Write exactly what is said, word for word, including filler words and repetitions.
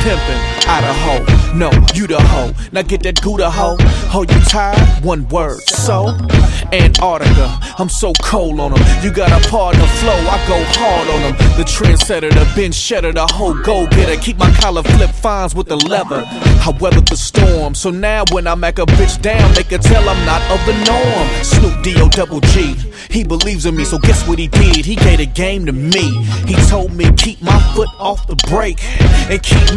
pimpin', Idaho. No, you the hoe. Now get that Gouda hoe. Oh, you tired? One word. So, Antarctica. I'm so cold on them. You got a partner flow, I go hard on them. The trendsetter, the bench shedder, the whole go-getter. Keep my collar flip fines with the leather. I weathered the storm, so now when I mack a bitch down, they can tell I'm not of the norm. Snoop D O double G, he believes in me, so guess what he did? He gave the game to me. He told me keep my foot off the brake and keep